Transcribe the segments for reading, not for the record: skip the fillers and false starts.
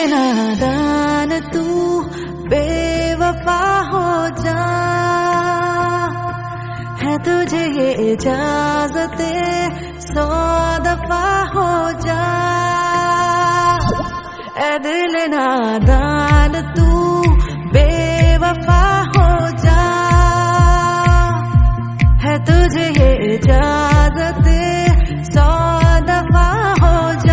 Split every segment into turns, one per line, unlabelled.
नादान तू बेवफा हो जा, है तुझे ये इजाजत 100 दफा हो जा। ऐ दिल नादान तू बेवफा हो जा, है तुझे ये इजाजत 100 दफा हो जा।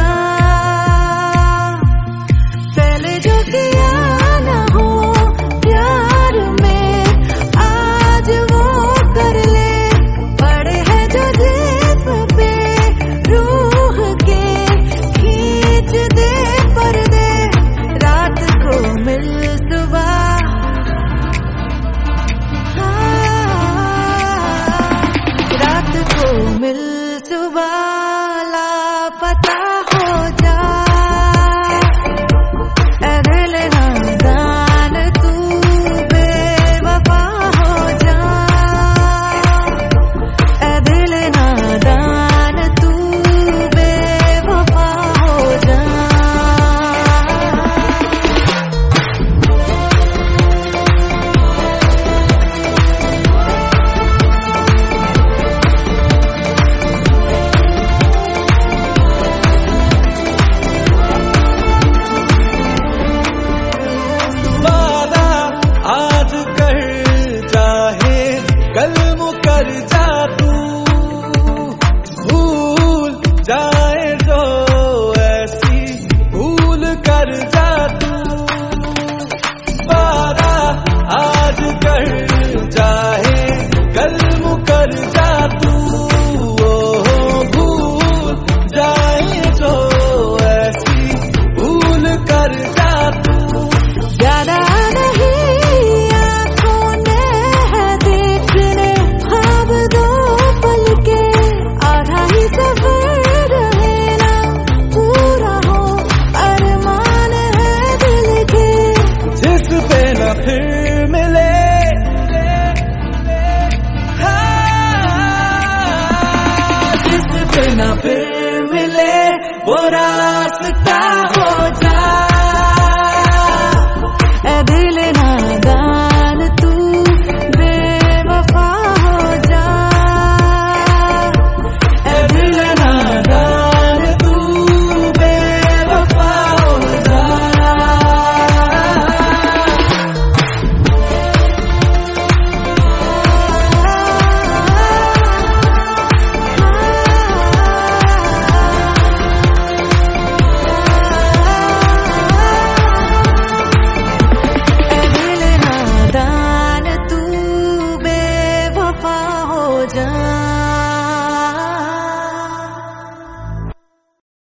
पहले जो किया ना हो प्यार में आज वो कर ले, पड़े है जो जिस्म पे रूह के खींच दे पर्दे। रात को मिल सुबह, रात को मिल सुबह लापता हो जा। ऐ दिल नादान तू बेवफा हो जा, ऐ दिल नादान तू बेवफा हो जा।
कर जा तू, भूल जाए जो ऐसी भूल कर जा।